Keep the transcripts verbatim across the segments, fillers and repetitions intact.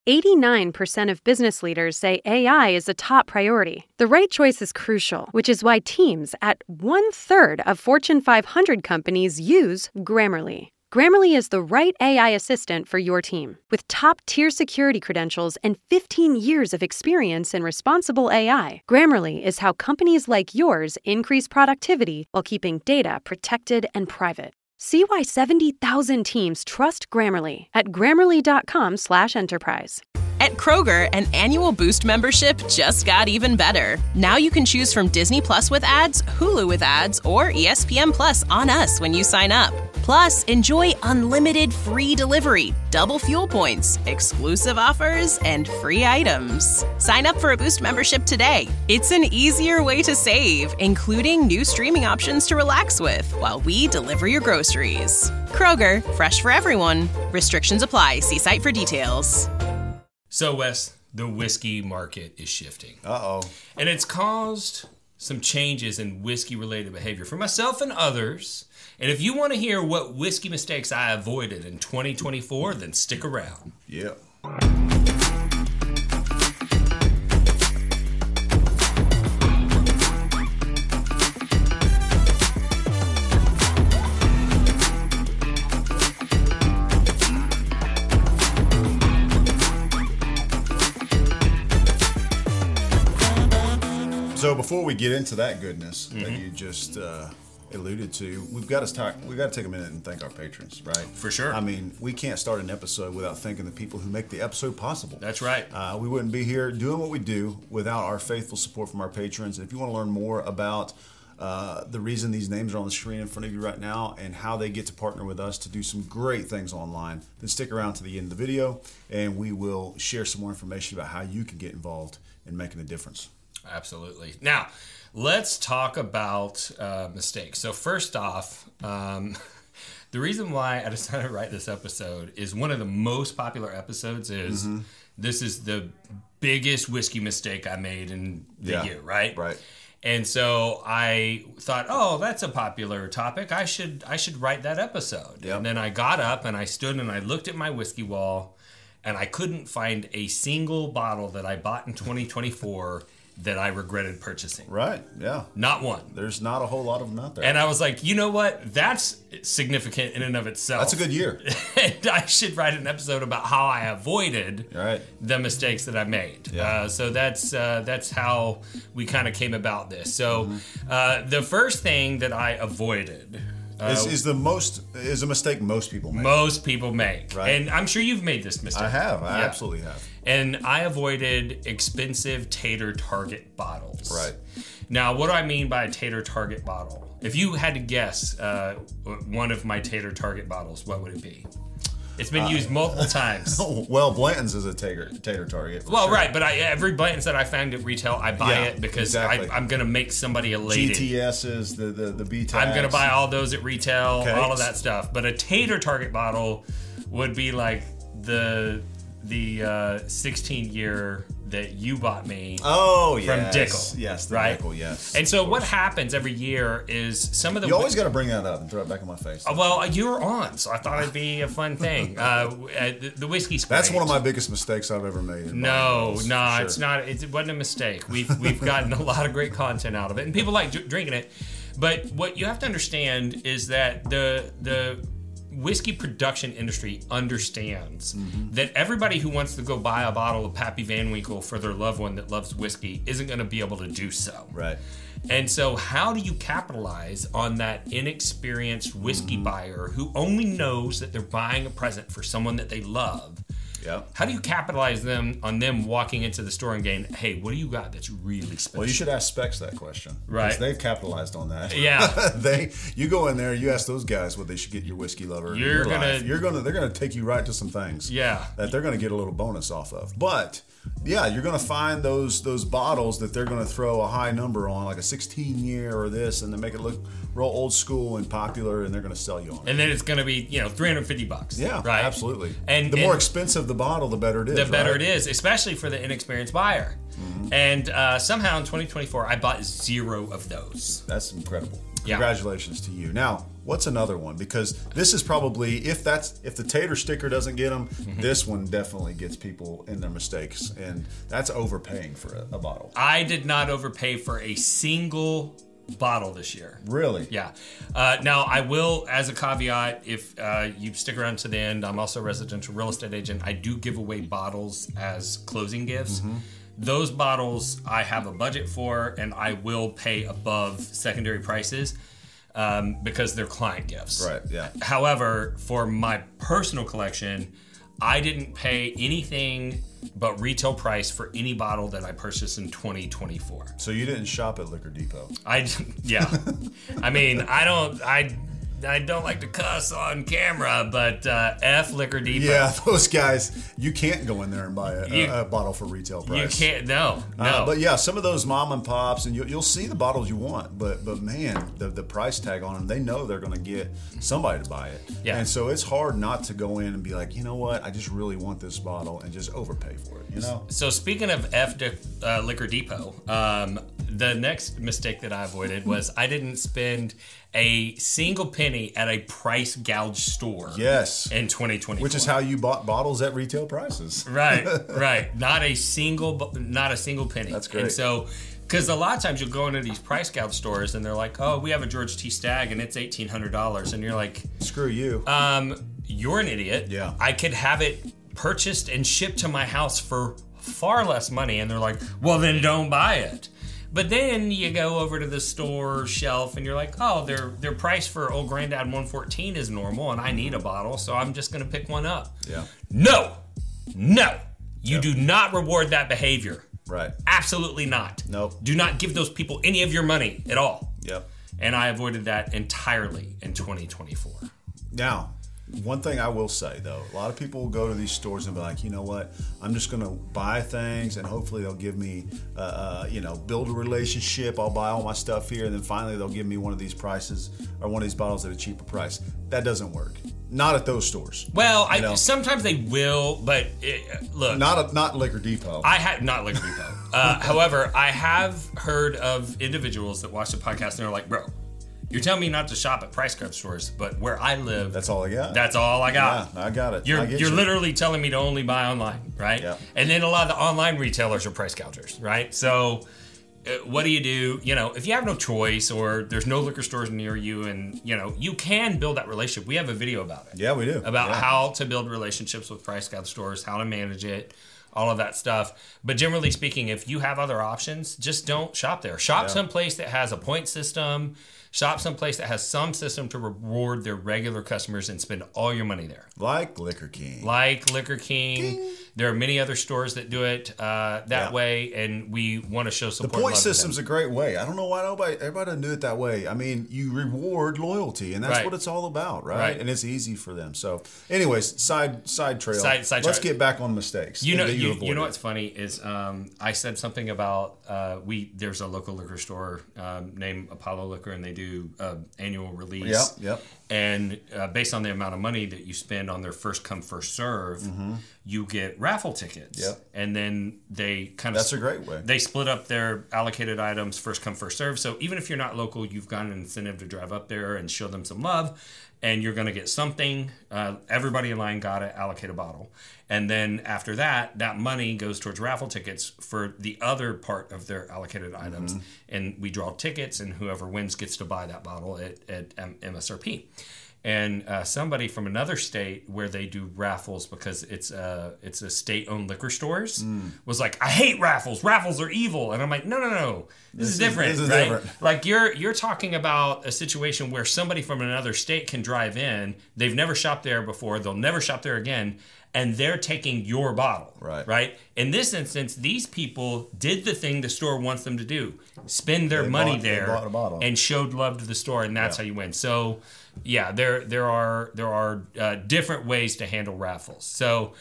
eighty-nine percent of business leaders say A I is a top priority. The right choice is crucial, which is why teams at one-third of Fortune five hundred companies use Grammarly. Grammarly is the right A I assistant for your team. With top-tier security credentials and fifteen years of experience in responsible A I, Grammarly is how companies like yours increase productivity while keeping data protected and private. See why seventy thousand teams trust Grammarly at grammarly.com slash enterprise. At Kroger, an annual Boost membership just got even better. Now you can choose from Disney Plus with ads, Hulu with ads, or E S P N Plus on us when you sign up. Plus, enjoy unlimited free delivery, double fuel points, exclusive offers, and free items. Sign up for a Boost membership today. It's an easier way to save, including new streaming options to relax with while we deliver your groceries. Kroger, fresh for everyone. Restrictions apply. See site for details. So, Wes, the whiskey market is shifting. Uh-oh. And it's caused some changes in whiskey-related behavior for myself and others. And if you want to hear what whiskey mistakes I avoided in twenty twenty-four, then stick around. Yep. So before we get into that goodness mm-hmm. that you just uh, alluded to, we've got to talk. We've got to take a minute and thank our patrons, right? For sure. I mean, we can't start an episode without thanking the people who make the episode possible. That's right. Uh, we wouldn't be here doing what we do without our faithful support from our patrons. And if you want to learn more about uh, the reason these names are on the screen in front of you right now and how they get to partner with us to do some great things online, then stick around to the end of the video, and we will share some more information about how you can get involved in making a difference. Absolutely. Now, let's talk about uh, mistakes. So first off, um, the reason why I decided to write this episode is one of the most popular episodes is mm-hmm. this is the biggest whiskey mistake I made in the yeah, year, right? Right. And so I thought, oh, that's a popular topic. I should I should write that episode. Yep. And then I got up and I stood and I looked at my whiskey wall and I couldn't find a single bottle that I bought in twenty twenty-four that I regretted purchasing. Right, yeah. Not one. There's not a whole lot of them out there. And I was like, you know what? That's significant in and of itself. That's a good year. And I should write an episode about how I avoided right. the mistakes that I made. Yeah. Uh, so that's uh, that's how we kind of came about this. So mm-hmm. uh, the first thing that I avoided... Uh, is, is the most is a mistake most people make. Most people make. Right. And I'm sure you've made this mistake. I have. I yeah. absolutely have. And I avoided expensive Tater Target bottles. Right. Now, what do I mean by a Tater Target bottle? If you had to guess uh, one of my Tater Target bottles, what would it be? It's been uh, used multiple times. Well, Blanton's is a tater, tater Target. Well, sure. right, but I, every Blanton's that I found at retail, I buy yeah, it because exactly. I, I'm going to make somebody elated. G T S's, the, the, the B-tags. I'm going to buy all those at retail, okay. all of that stuff. But a Tater Target bottle would be like the the uh, sixteen year that you bought me oh, from yes. Dickel. Yes, the right? Dickel, yes. And so what happens every year is some of the... You always got to bring that up and throw it back in my face. Uh, well, you were on, so I thought it'd be a fun thing. Uh, the, the whiskey's great. That's one of my biggest mistakes I've ever made. No, no, nah, sure. it's not. It wasn't a mistake. We've, we've gotten a lot of great content out of it, and people like d- drinking it. But what you have to understand is that the the... whiskey production industry understands mm-hmm. that everybody who wants to go buy a bottle of Pappy Van Winkle for their loved one that loves whiskey isn't going to be able to do so. Right. And so how do you capitalize on that inexperienced whiskey mm-hmm. buyer who only knows that they're buying a present for someone that they love? Yep. How do you capitalize them on them walking into the store and going, hey, what do you got that's really special? Well, you should ask Specs that question. Right. Because they've capitalized on that. Yeah. they you go in there, you ask those guys what they should get your whiskey lover. You're in your gonna life. You're gonna they're gonna take you right to some things. Yeah. That they're gonna get a little bonus off of. But yeah, you're gonna find those those bottles that they're gonna throw a high number on, like a sixteen year or this, and then make it look real old school and popular, and they're gonna sell you on it. And then it's gonna be, you know, three hundred fifty bucks. Yeah, right? Absolutely. And the and more expensive the bottle, the better it is. The better right? it is, especially for the inexperienced buyer. Mm-hmm. And uh, somehow in twenty twenty-four, I bought zero of those. That's incredible. Yeah. Congratulations to you. Now, What's another one? Because this is probably, if that's if the tater sticker doesn't get them, mm-hmm. this one definitely gets people in their mistakes, and that's overpaying for a, a bottle. I did not overpay for a single bottle this year. Really? Yeah. Uh, now, I will, as a caveat, if uh, you stick around to the end, I'm also a residential real estate agent. I do give away bottles as closing gifts. Mm-hmm. Those bottles I have a budget for, and I will pay above secondary prices um, because they're client gifts. Right, yeah. However, for my personal collection, I didn't pay anything but retail price for any bottle that I purchased in twenty twenty-four. So you didn't shop at Liquor Depot? I, yeah. I mean, I don't, I, I don't like to cuss on camera, but uh, F Liquor Depot. Yeah, those guys, you can't go in there and buy a, you, a, a bottle for retail price. You can't, no, no. Uh, but yeah, some of those mom and pops, and you, you'll see the bottles you want, but but man, the, the price tag on them, they know they're going to get somebody to buy it. Yeah. And so it's hard not to go in and be like, you know what, I just really want this bottle, and just overpay for it, you know? So speaking of F uh, Liquor Depot, um, the next mistake that I avoided was I didn't spend a single penny at a price gouge store. Yes. In twenty twenty-four. Which is how you bought bottles at retail prices. Right, right. Not a single, not a single penny. That's great. And so, because a lot of times you'll go into these price gouge stores and they're like, oh, we have a George T. Stagg and it's eighteen hundred dollars. And you're like, screw you. Um, you're an idiot. Yeah. I could have it purchased and shipped to my house for far less money. And they're like, well, then don't buy it. But then you go over to the store shelf and you're like, oh, their their price for Old Grandad one fourteen is normal and I need a bottle, so I'm just going to pick one up. Yeah. No. No. You Yep. do not reward that behavior. Right. Absolutely not. Nope. Do not give those people any of your money at all. Yep. And I avoided that entirely in twenty twenty-four. Now, one thing I will say, though, a lot of people will go to these stores and be like, you know what, I'm just going to buy things and hopefully they'll give me, uh, uh, you know, build a relationship. I'll buy all my stuff here and then finally they'll give me one of these prices or one of these bottles at a cheaper price. That doesn't work. Not at those stores. Well, I, know? sometimes they will, but it, look. Not a, not Liquor Depot. I have not Liquor Depot. uh, however, I have heard of individuals that watch the podcast and they're like, bro, you're telling me not to shop at price gouge stores, but where I live, that's all I got. That's all I got. Yeah, I got it. You're I get you're you. literally telling me to only buy online, right? Yeah. And then a lot of the online retailers are price gougers, right? So uh, what do you do? You know, if you have no choice or there's no liquor stores near you, and you know you can build that relationship. We have a video about it. Yeah, we do. About yeah. how to build relationships with price gouge stores, how to manage it. All of that stuff. But generally speaking, if you have other options, just don't shop there. Shop Yeah. someplace that has a point system. Shop someplace that has some system to reward their regular customers and spend all your money there. Like Liquor King. Like Liquor King. King. There are many other stores that do it uh, that Yeah. way, and we want to show The support. point love to them. system's a great way. I don't know why nobody, everybody doesn't do it that way. I mean, you reward loyalty, and that's Right. what it's all about, right? Right. And it's easy for them. So, anyways, side side trail. Side- side Let's trail. get back on mistakes. You know, that you, you avoided. know what's funny is um, I said something about uh, we. There's a local liquor store um, named Apollo Liquor, and they do uh, annual release. Yep, yep. And uh, based on the amount of money that you spend on their first come first serve, mm-hmm. you get raffle tickets. Yep. And then they kind of That's a great way. They split up their allocated items first come first serve. So even if you're not local, you've got an incentive to drive up there and show them some love. And you're going to get something. Uh, everybody in line got to allocate a bottle. And then after that, that money goes towards raffle tickets for the other part of their allocated items. Mm-hmm. And we draw tickets, and whoever wins gets to buy that bottle at, at M S R P. And uh, somebody from another state where they do raffles because it's a, it's a state-owned liquor stores mm. was like, I hate raffles. Raffles are evil. And I'm like, no, no, no. This, this is different, is, this is right? different. Like you're you're talking about a situation where somebody from another state can drive in. They've never shopped there before. They'll never shop there again. And they're taking your bottle, right? Right. In this instance, these people did the thing the store wants them to do: spend their they money bought, there they bought a bottle. and showed love to the store, and that's yeah. how you win. So, yeah, there there are there are uh, different ways to handle raffles. So,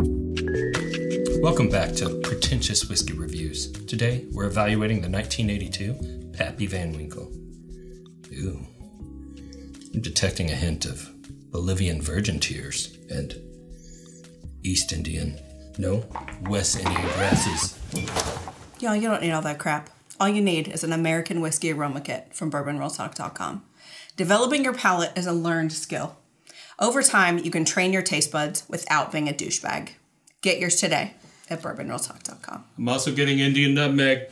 welcome back to Pretentious Whiskey Reviews. Today, we're evaluating the nineteen eighty-two Pappy Van Winkle. Ooh, I'm detecting a hint of Bolivian virgin tears and East Indian, no, West Indian grasses. Y'all, you don't need all that crap. All you need is an American whiskey aroma kit from bourbon real talk dot com. Developing your palate is a learned skill. Over time, you can train your taste buds without being a douchebag. Get yours today at bourbon real talk dot com. I'm also getting Indian nutmeg.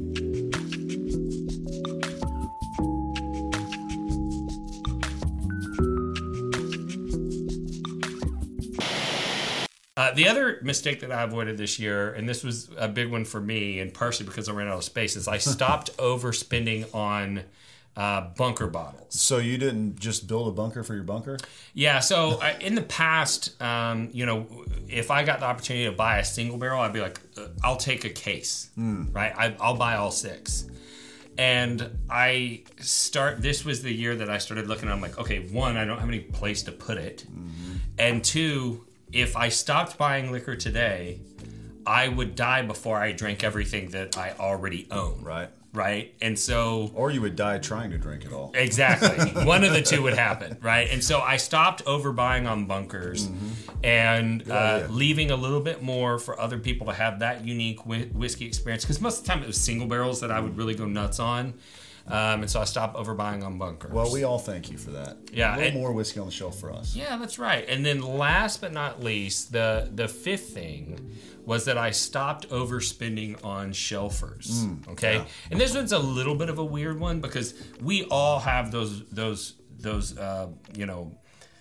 Uh, the other mistake that I avoided this year, and this was a big one for me, and partially because I ran out of space, is I stopped overspending on uh, bunker bottles. So you didn't just build a bunker for your bunker? Yeah. So I, in the past, um, you know, if I got the opportunity to buy a single barrel, I'd be like, uh, I'll take a case, mm. right? I, I'll buy all six. And I start, this was the year that I started looking, I'm like, okay, one, I don't have any place to put it. Mm-hmm. And two, if I stopped buying liquor today, I would die before I drank everything that I already own. Right. Right. And so. Or you would die trying to drink it all. Exactly. One of the two would happen. Right. And so I stopped overbuying on bunkers mm-hmm. and uh, leaving a little bit more for other people to have that unique whi- whiskey experience. Because most of the time it was single barrels that I would really go nuts on. Um, and so I stopped overbuying on bunkers. Well, we all thank you for that. Yeah, a little and, more whiskey on the shelf for us. Yeah, that's right. And then last but not least, the the fifth thing was that I stopped overspending on shelfers. Mm, okay, yeah. And this one's a little bit of a weird one because we all have those those those uh, you know.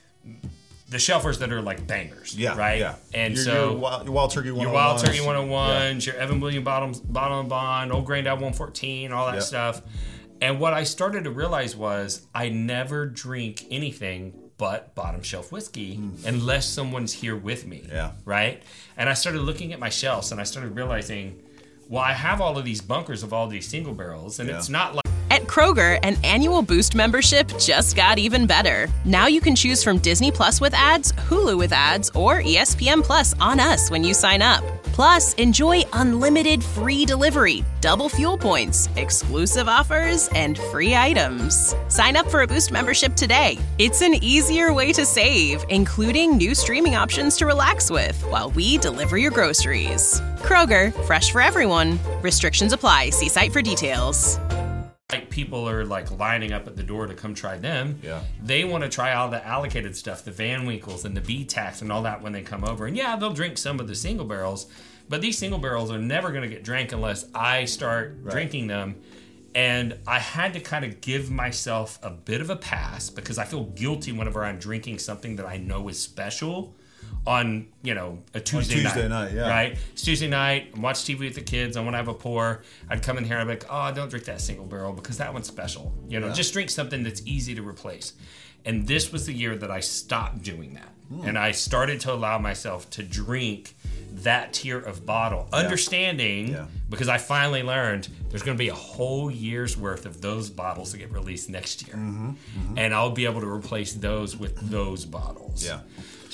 The shelfers that are like bangers, yeah, right? Yeah. And your, so your wild, your wild turkey one oh ones, your wild turkey one oh ones, yeah. your Evan Williams bottom bottom and bond, old Grandad one fourteen, all that yep. stuff. And what I started to realize was I never drink anything but bottom shelf whiskey mm. unless someone's here with me, yeah, right? And I started looking at my shelves and I started realizing, well, I have all of these bunkers of all these single barrels, and yeah. it's not like. At Kroger, an annual Boost membership just got even better. Now you can choose from Disney Plus with ads, Hulu with ads, or E S P N Plus on us when you sign up. Plus, enjoy unlimited free delivery, double fuel points, exclusive offers, and free items. Sign up for a Boost membership today. It's an easier way to save, including new streaming options to relax with while we deliver your groceries. Kroger, fresh for everyone. Restrictions apply. See site for details. Like people are like lining up at the door to come try them. Yeah. They want to try all the allocated stuff, the Van Winkles and the B-Tax and all that when they come over. And yeah, they'll drink some of the single barrels, but these single barrels are never going to get drank unless I start right. drinking them. And I had to kind of give myself a bit of a pass because I feel guilty whenever I'm drinking something that I know is special on, you know, a Tuesday, on Tuesday night, night, yeah. right? It's Tuesday night, I'm watching T V with the kids, I want to have a pour. I'd come in here and I'd be like, oh, don't drink that single barrel because that one's special. You know, yeah. just drink something that's easy to replace. And this was the year that I stopped doing that. Mm. And I started to allow myself to drink that tier of bottle, yeah. understanding, yeah. because I finally learned there's going to be a whole year's worth of those bottles that get released next year. Mm-hmm, mm-hmm. And I'll be able to replace those with those bottles. Yeah.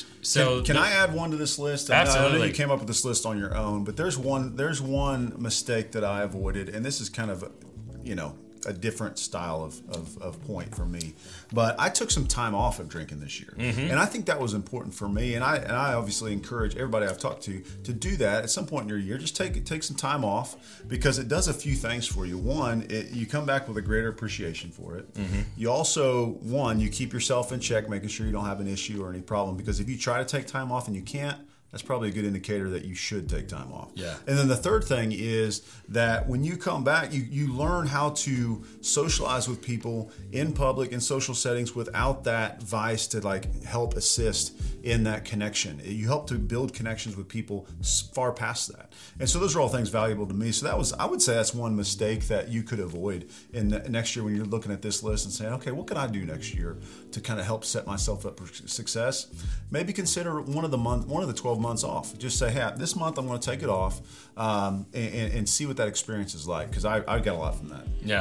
So can, can the, I add one to this list? Absolutely. I know you came up with this list on your own, but there's one there's one mistake that I avoided, and this is kind of, you know, a different style of, of, of point for me. But I took some time off of drinking this year. Mm-hmm. And I think that was important for me. And I and I obviously encourage everybody I've talked to to do that at some point in your year. Just take take some time off because it does a few things for you. One, it, you come back with a greater appreciation for it. Mm-hmm. You also, one, you keep yourself in check, making sure you don't have an issue or any problem. Because if you try to take time off and you can't, that's probably a good indicator that you should take time off. Yeah. And then the third thing is that when you come back, you, you learn how to socialize with people in public in social settings without that vice to like help assist in that connection. You help to build connections with people far past that. And so those are all things valuable to me. So that was, I would say that's one mistake that you could avoid in the, next year when you're looking at this list and saying, okay, what can I do next year to kind of help set myself up for success? Maybe consider one of the month, one of the twelve months off. Just say, hey, this month I'm going to take it off um, and, and see what that experience is like, because I, I got a lot from that. Yeah.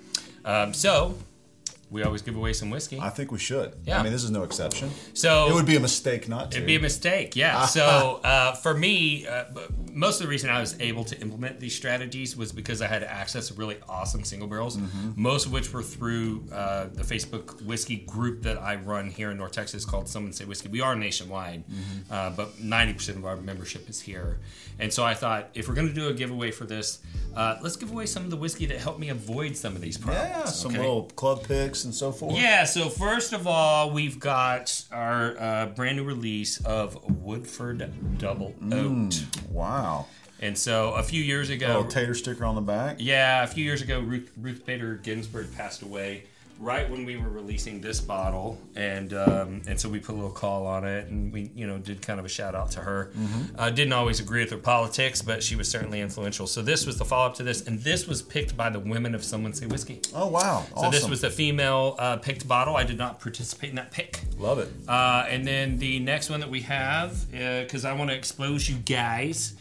Um, so we always give away some whiskey. I think we should. Yeah. I mean, this is no exception. So it would be a mistake not to. It'd be a mistake, yeah. So uh, for me, uh, most of the reason I was able to implement these strategies was because I had access to really awesome single barrels, mm-hmm. most of which were through uh, the Facebook whiskey group that I run here in North Texas called Someone Say Whiskey. We are nationwide, mm-hmm. uh, but ninety percent of our membership is here. And so I thought, if we're going to do a giveaway for this, Uh, let's give away some of the whiskey that helped me avoid some of these problems. Yeah, some okay? little club picks and so forth. Yeah, so first of all, we've got our uh, brand new release of Woodford Double Oaked. Mm, wow. And so a few years ago... A little tater sticker on the back. Yeah, a few years ago, Ruth, Ruth Bader Ginsburg passed away right when we were releasing this bottle, and um, and so we put a little call on it, and we you know did kind of a shout out to her. Mm-hmm. Uh, didn't always agree with her politics, but she was certainly influential. So this was the follow up to this, and this was picked by the women of Someone Say Whiskey. Oh wow! So Awesome. this was the female uh, picked bottle. I did not participate in that pick. Love it. Uh, and then the next one that we have, because uh, I want to expose you guys,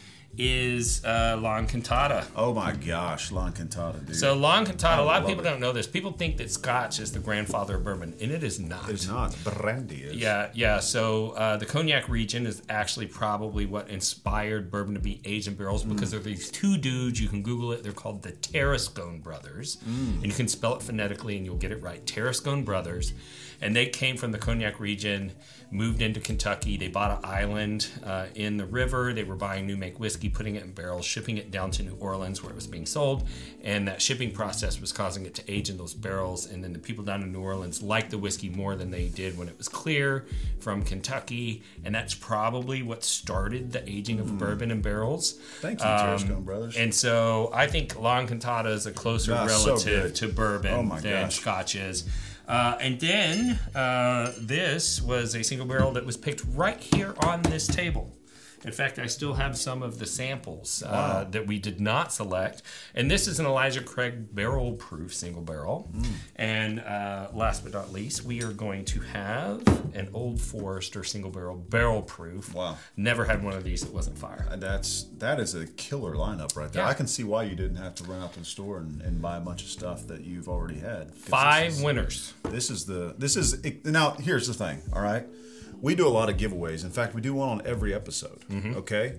is uh, La Encantada. Oh my gosh, La Encantada, dude. So La Encantada, a lot of people it. don't know this. People think that Scotch is the grandfather of bourbon, and it is not. It's not. Brandy is. Yeah, yeah. So uh, the Cognac region is actually probably what inspired bourbon to be aged in barrels, because mm. there are these two dudes. You can Google it. They're called the Tarascon Brothers, mm. and you can spell it phonetically, and you'll get it right. Tarascon Brothers, and they came from the Cognac region, moved into Kentucky. They bought an island uh, in the river. They were buying new make whiskey, putting it in barrels, shipping it down to New Orleans where it was being sold, and that shipping process was causing it to age in those barrels. And then the people down in New Orleans liked the whiskey more than they did when it was clear from Kentucky, and that's probably what started the aging of mm. bourbon in barrels. Thank you, um, Tarascon Brothers. And so I think La Encantada is a closer That's relative so to bourbon oh my than gosh. Scotch is. Uh, and then uh, this was a single barrel that was picked right here on this table. In fact, I still have some of the samples uh, wow. that we did not select. And this is an Elijah Craig barrel proof single barrel. Mm. And uh, last but not least, we are going to have an Old Forester single barrel barrel proof. Wow. Never had one of these that wasn't fire. Uh, that's, that is a killer lineup right there. Yeah. I can see why you didn't have to run out to the store and, and buy a bunch of stuff that you've already had. Five this is, winners. This is the, this is, now here's the thing, all right? We do a lot of giveaways. In fact, we do one on every episode, mm-hmm. okay?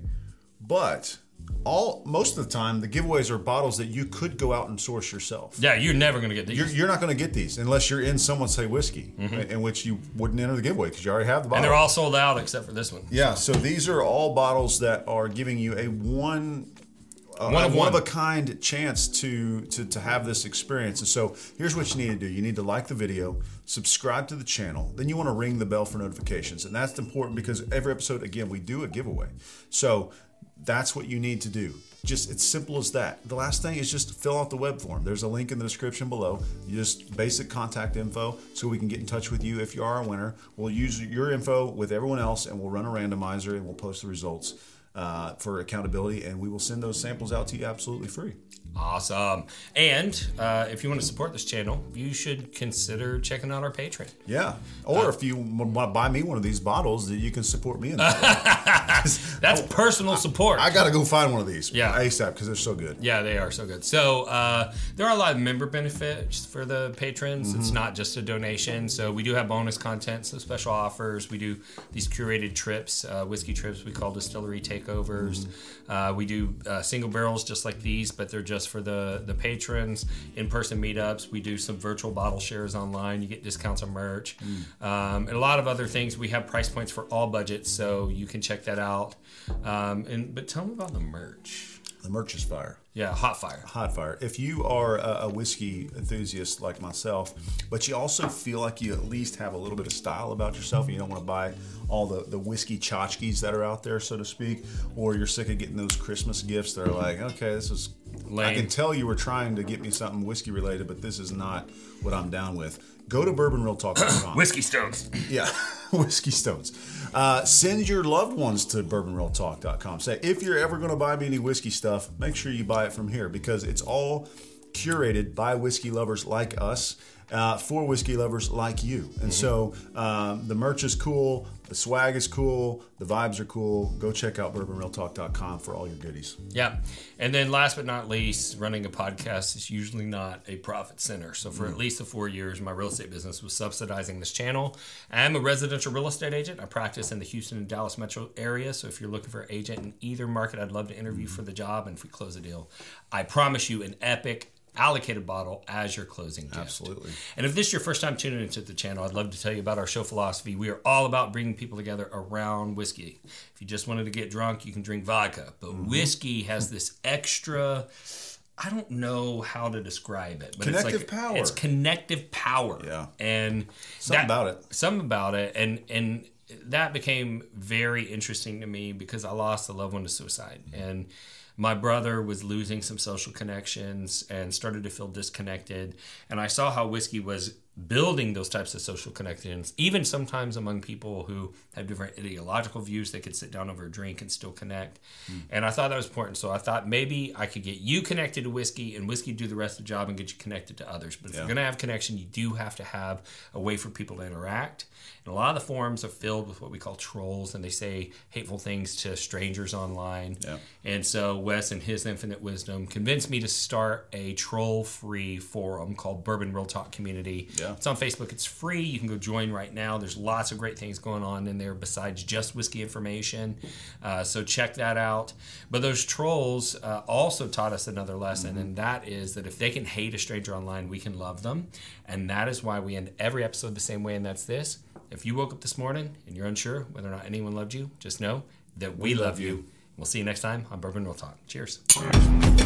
But all most of the time, the giveaways are bottles that you could go out and source yourself. Yeah, you're never going to get these. You're, you're not going to get these unless you're in Someone Say Whiskey, mm-hmm. in which you wouldn't enter the giveaway because you already have the bottle. And they're all sold out except for this one. Yeah, so these are all bottles that are giving you a one... Uh, one, of, one one of a kind chance to, to to have this experience. And so here's what you need to do. You need to like the video, subscribe to the channel, then you want to ring the bell for notifications. And that's important because every episode, again, we do a giveaway. So that's what you need to do. Just it's simple as that. The last thing is just fill out the web form. There's a link in the description below. You just basic contact info so we can get in touch with you if you are a winner. We'll use your info with everyone else and we'll run a randomizer and we'll post the results. Uh, for accountability, and we will send those samples out to you absolutely free. Awesome. And uh, if you want to support this channel, you should consider checking out our Patreon. Yeah. Or uh, if you want to buy me one of these bottles, that you can support me in that. That's oh, personal support. I, I got to go find one of these yeah. ASAP because they're so good. Yeah, they are so good. So uh, there are a lot of member benefits for the patrons. Mm-hmm. It's not just a donation. So we do have bonus content, so special offers. We do these curated trips, uh, whiskey trips we call distillery takeovers. Mm-hmm. Uh, we do uh, single barrels just like these, but they're just for the, the patrons. In-person meetups. We do some virtual bottle shares online. You get discounts on merch. Mm. Um, and a lot of other things. We have price points for all budgets, so you can check that out. Um, and But tell me about the merch. The merch is fire. Yeah, hot fire. Hot fire. If you are a, a whiskey enthusiast like myself, but you also feel like you at least have a little bit of style about yourself and you don't want to buy all the, the whiskey tchotchkes that are out there, so to speak, or you're sick of getting those Christmas gifts that are like, okay, this is... Lame. I can tell you were trying to get me something whiskey related, but this is not what I'm down with. Go to bourbon real talk dot com. Whiskey Stones. Yeah, Whiskey Stones. Uh, send your loved ones to bourbon real talk dot com. Say, if you're ever going to buy me any whiskey stuff, make sure you buy it from here because it's all curated by whiskey lovers like us uh, for whiskey lovers like you. And mm-hmm. so um, the merch is cool. The swag is cool. The vibes are cool. Go check out bourbon real talk dot com for all your goodies. Yeah. And then last but not least, running a podcast is usually not a profit center. So for mm. at least the four years, my real estate business was subsidizing this channel. I'm a residential real estate agent. I practice in the Houston and Dallas metro area. So if you're looking for an agent in either market, I'd love to interview for the job. And if we close a deal, I promise you an epic allocated bottle as your closing gift. Absolutely. And if this is your first time tuning into the channel, I'd love to tell you about our show philosophy. We are all about bringing people together around whiskey. If you just wanted to get drunk, you can drink vodka. But mm-hmm. whiskey has this extra I don't know how to describe it, but Connective it's like power. It's connective power. Yeah. And Something that- about it. Something about it. And and that became very interesting to me because I lost a loved one to suicide. And my brother was losing some social connections and started to feel disconnected. And I saw how whiskey was building those types of social connections, even sometimes among people who have different ideological views. They could sit down over a drink and still connect. Mm. And I thought that was important. So I thought maybe I could get you connected to whiskey and whiskey do the rest of the job and get you connected to others. But if yeah. you're going to have connection, you do have to have a way for people to interact. And a lot of the forums are filled with what we call trolls, and they say hateful things to strangers online. Yeah. And so Wes, in his infinite wisdom, convinced me to start a troll-free forum called Bourbon Real Talk Community. Yeah. It's on Facebook. It's free. You can go join right now. There's lots of great things going on in there besides just whiskey information. Uh, so check that out. But those trolls uh, also taught us another lesson, mm-hmm. and that is that if they can hate a stranger online, we can love them. And that is why we end every episode the same way, and that's this. If you woke up this morning and you're unsure whether or not anyone loved you, just know that we, we love you. you. We'll see you next time on Bourbon Real Talk. Cheers. Cheers.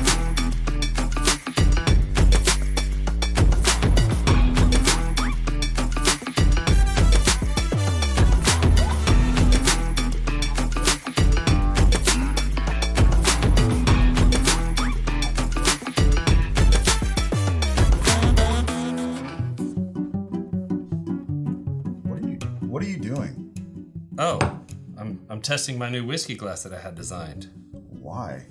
Oh, I'm I'm testing my new whiskey glass that I had designed. Why?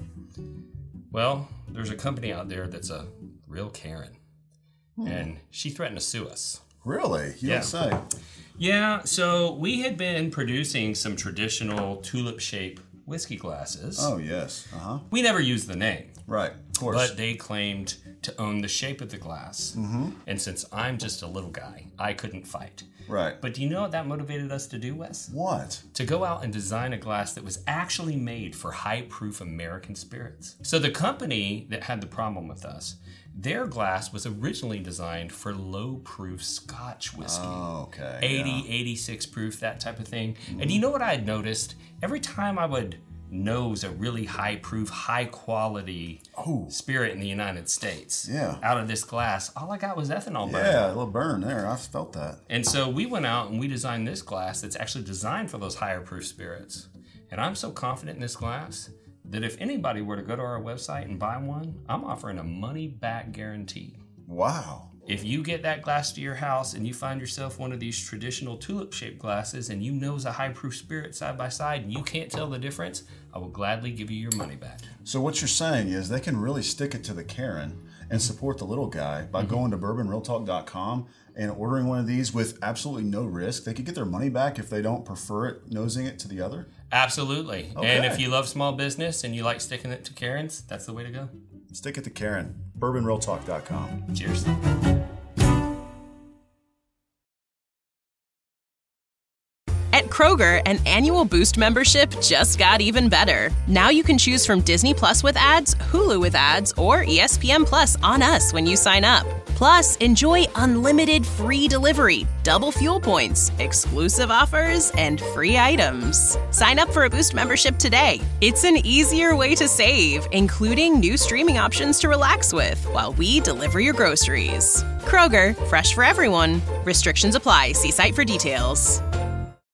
Well, there's a company out there that's a real Karen, hmm. and she threatened to sue us. Really? You yeah. don't say. Yeah. So we had been producing some traditional tulip-shaped whiskey glasses. Oh yes. Uh huh. We never used the name. Right. Of course. But they claimed to own the shape of the glass, mm-hmm. and since I'm just a little guy, I couldn't fight. Right. But do you know what that motivated us to do, Wes? What? To go out and design a glass that was actually made for high-proof American spirits. So the company that had the problem with us, their glass was originally designed for low-proof Scotch whiskey. Oh, okay. eighty, yeah. eighty-six proof, that type of thing. Mm-hmm. And you know what I had noticed? Every time I would nose a really high-proof, high-quality oh. spirit in the United States yeah. out of this glass, all I got was ethanol burn. Yeah, a little burn there. I felt that. And so we went out and we designed this glass that's actually designed for those higher-proof spirits. And I'm so confident in this glass that if anybody were to go to our website and buy one, I'm offering a money-back guarantee. Wow. If you get that glass to your house and you find yourself one of these traditional tulip-shaped glasses and you nose a high-proof spirit side by side and you can't tell the difference, I will gladly give you your money back. So what you're saying is they can really stick it to the Karen and support the little guy by mm-hmm. going to bourbon real talk dot com and ordering one of these with absolutely no risk. They could get their money back if they don't prefer it nosing it to the other? Absolutely. Okay. And if you love small business and you like sticking it to Karens, that's the way to go. Stick it to Karen. bourbon real talk dot com. Cheers. At Kroger, an annual Boost membership just got even better. Now you can choose from Disney Plus with ads, Hulu with ads, or E S P N Plus on us when you sign up. Plus, enjoy unlimited free delivery, double fuel points, exclusive offers, and free items. Sign up for a Boost membership today. It's an easier way to save, including new streaming options to relax with while we deliver your groceries. Kroger, fresh for everyone. Restrictions apply. See site for details.